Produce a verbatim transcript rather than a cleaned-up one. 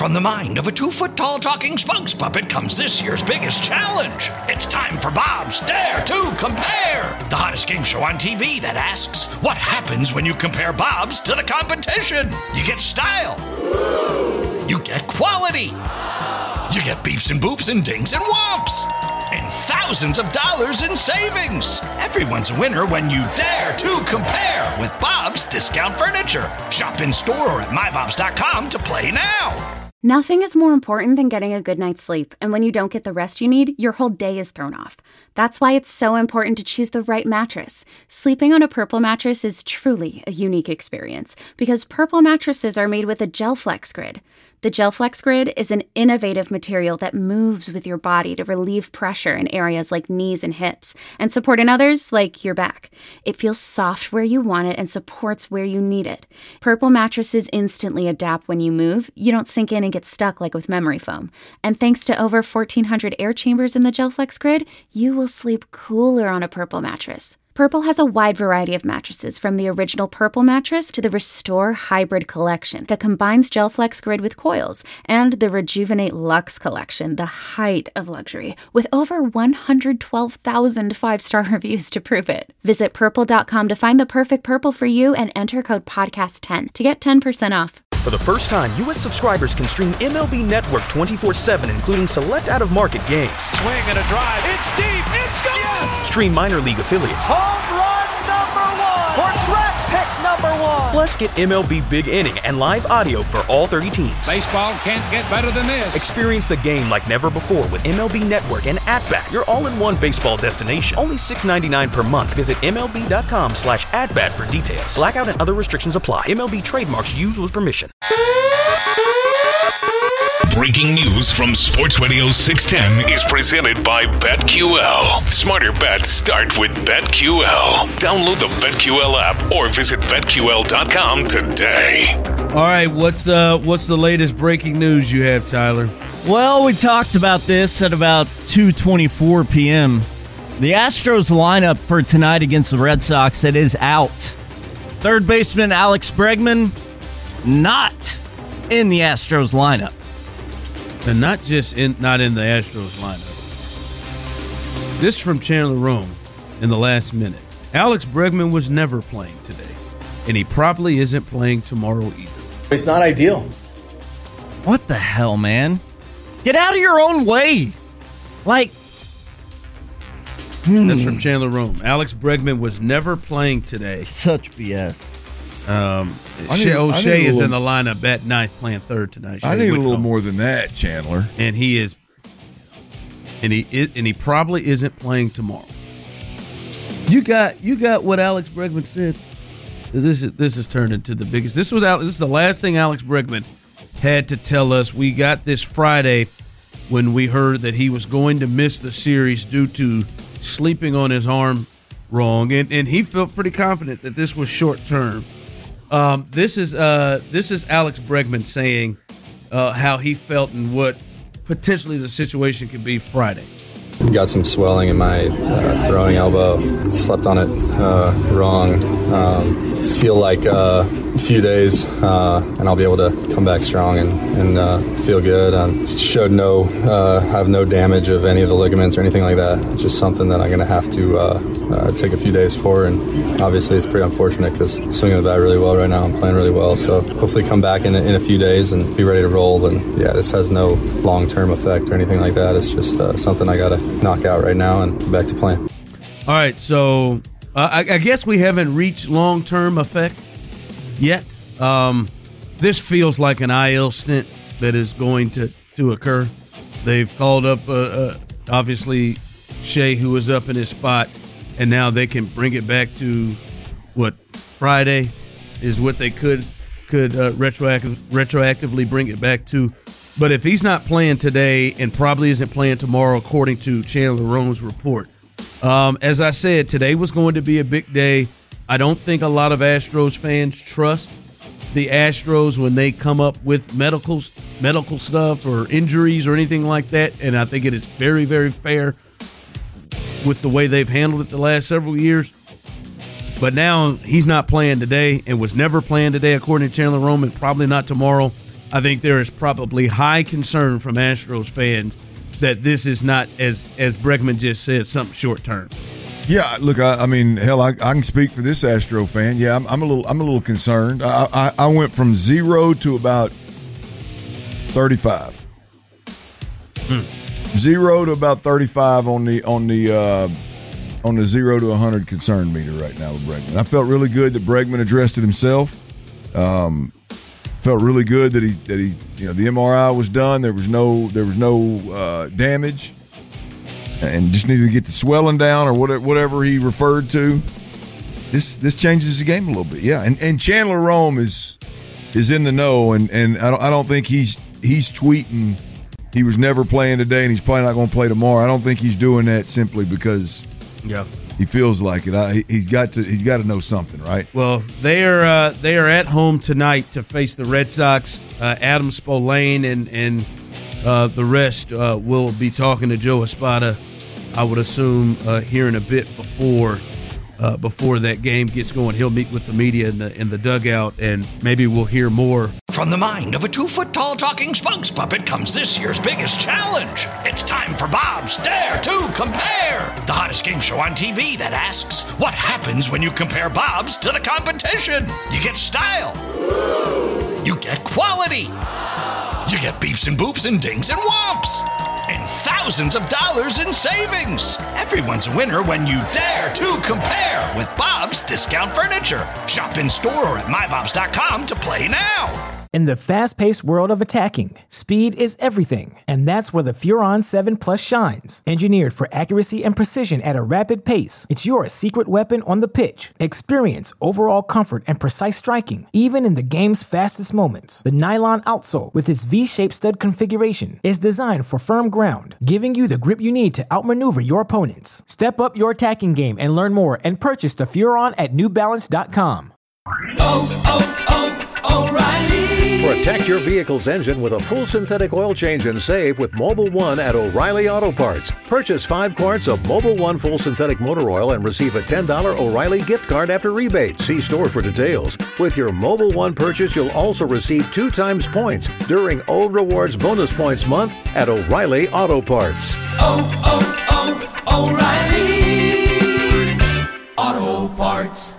from the mind of a two-foot-tall talking spokes puppet comes this year's biggest challenge. It's time for Bob's Dare to Compare, the hottest game show on T V that asks, what happens when you compare Bobs to the competition? You get style. You get quality. You get beeps and boops and dings and whomps. And thousands of dollars in savings. Everyone's a winner when you dare to compare with Bob's Discount Furniture. Shop in store or at my bobs dot com to play now. Nothing is more important than getting a good night's sleep, and when you don't get the rest you need, your whole day is thrown off. That's why it's so important to choose the right mattress. Sleeping on a Purple mattress is truly a unique experience, because Purple mattresses are made with a GelFlex Grid. The GelFlex Grid is an innovative material that moves with your body to relieve pressure in areas like knees and hips, and support in others like your back. It feels soft where you want it and supports where you need it. Purple mattresses instantly adapt when you move. You don't sink in and get stuck like with memory foam. And thanks to over fourteen hundred air chambers in the GelFlex Grid, you will sleep cooler on a Purple mattress. Purple has a wide variety of mattresses, from the original Purple mattress to the Restore Hybrid collection that combines GelFlex Grid with coils, and the Rejuvenate Luxe collection, the height of luxury, with over one hundred twelve thousand five-star reviews to prove it. Visit purple dot com to find the perfect Purple for you and enter code podcast ten to get ten percent off. For the first time, U S subscribers can stream M L B Network twenty-four seven, including select out-of-market games. Swing and a drive. It's deep. It's gone. Yes! Stream minor league affiliates. Home run number one. Or draft pick number one. Plus, get M L B Big Inning and live audio for all thirty teams. Baseball can't get better than this. Experience the game like never before with M L B Network and At-Bat, your all-in-one baseball destination. Only six dollars and ninety-nine cents per month. Visit M L B dot com slash at-bat for details. Blackout and other restrictions apply. M L B trademarks used with permission. Breaking news from Sports Radio six ten is presented by BetQL. Smarter bets start with BetQL. Download the BetQL app or visit bet Q L dot com today. All right, what's uh what's the latest breaking news you have, Tyler? Well, we talked about this at about two twenty-four p.m. The Astros lineup for tonight against the Red Sox, it is out. Third baseman Alex Bregman, not in the Astros lineup. And not just in not in the Astros lineup. This from Chandler Rome in the last minute. Alex Bregman was never playing today, and he probably isn't playing tomorrow either. It's not ideal. What the hell, man? Get out of your own way. Like, hmm. That's from Chandler Rome. Alex Bregman was never playing today. Such B S. Um, I Shea need- I O'Shea need a is little- in the lineup at ninth, playing third tonight. I Shea need a Whitcomb. little more than that, Chandler. And he is, and he is, and he probably isn't playing tomorrow. You got, you got what Alex Bregman said. This is this is turned into the biggest. This was out. This is the last thing Alex Bregman had to tell us. We got this Friday when we heard that he was going to miss the series due to sleeping on his arm wrong, and and he felt pretty confident that this was short term. Um, this is uh, this is Alex Bregman saying uh, how he felt and what potentially the situation could be Friday. Got some swelling in my uh, throwing elbow. Slept on it uh, wrong. Um, feel like uh, a few days, uh, and I'll be able to come back strong and, and uh, feel good. Um, showed no, uh, have no damage of any of the ligaments or anything like that. It's just something that I'm going to have to uh, uh, take a few days for. And obviously, it's pretty unfortunate because I'm swinging the bat really well right now. I'm playing really well. So hopefully, come back in a, in a few days and be ready to roll. And yeah, this has no long-term effect or anything like that. It's just uh, something I got to knock out right now and back to playing. All right, so uh, I, I guess we haven't reached long-term effect yet. Um, this feels like an I L stint that is going to, to occur. They've called up, uh, uh, obviously, Shea, who was up in his spot, and now they can bring it back to, what, Friday is what they could could uh, retroactive, retroactively bring it back to. But if he's not playing today and probably isn't playing tomorrow, according to Chandler Rome's report, um, as I said, today was going to be a big day. I don't think a lot of Astros fans trust the Astros when they come up with medicals, medical stuff or injuries or anything like that. And I think it is very, very fair with the way they've handled it the last several years. But now he's not playing today and was never playing today, according to Chandler Rome, and probably not tomorrow. I think there is probably high concern from Astros fans that this is not, as as Bregman just said, something short term. Yeah, look, I, I mean, hell, I, I can speak for this Astro fan. Yeah, I'm, I'm a little, I'm a little concerned. I, I, I went from zero to about thirty-five. Hmm. Zero to about thirty-five on the on the uh, on the zero to one hundred concern meter right now with Bregman. I felt really good that Bregman addressed it himself. Um, felt really good that he that he you know the M R I was done. There was no there was no uh, damage. And just needed to get the swelling down or whatever, whatever he referred to. This this changes the game a little bit, yeah. And and Chandler Rome is is in the know, and, and I don't I don't think he's he's tweeting he was never playing today and he's probably not going to play tomorrow. I don't think he's doing that simply because yeah he feels like it. I, he's got to he's got to know something, right? Well, they are uh, they are at home tonight to face the Red Sox. Uh, Adam Spolane and and. Uh, the rest uh, will be talking to Joe Espada, I would assume, uh, here in a bit before uh, before that game gets going. He'll meet with the media in the in the dugout, and maybe we'll hear more. From the mind of a two-foot-tall talking spokes puppet comes this year's biggest challenge. It's time for Bob's Dare to Compare, the hottest game show on T V that asks, what happens when you compare Bob's to the competition? You get style. You get quality. You get beeps and boops and dings and whomps. And thousands of dollars in savings. Everyone's a winner when you dare to compare with Bob's Discount Furniture. Shop in store or at my bobs dot com to play now. In the fast-paced world of attacking, speed is everything, and that's where the Furon seven Plus shines. Engineered for accuracy and precision at a rapid pace, it's your secret weapon on the pitch. Experience overall comfort and precise striking, even in the game's fastest moments. The nylon outsole, with its V-shaped stud configuration, is designed for firm ground, giving you the grip you need to outmaneuver your opponents. Step up your attacking game and learn more and purchase the Furon at new balance dot com. Oh, oh, oh, O'Reilly! Protect your vehicle's engine with a full synthetic oil change and save with Mobil one at O'Reilly Auto Parts. Purchase five quarts of Mobil one full synthetic motor oil and receive a ten dollars O'Reilly gift card after rebate. See store for details. With your Mobil one purchase, you'll also receive two times points during O Rewards Bonus Points Month at O'Reilly Auto Parts. Oh, oh, oh, O'Reilly Auto Parts.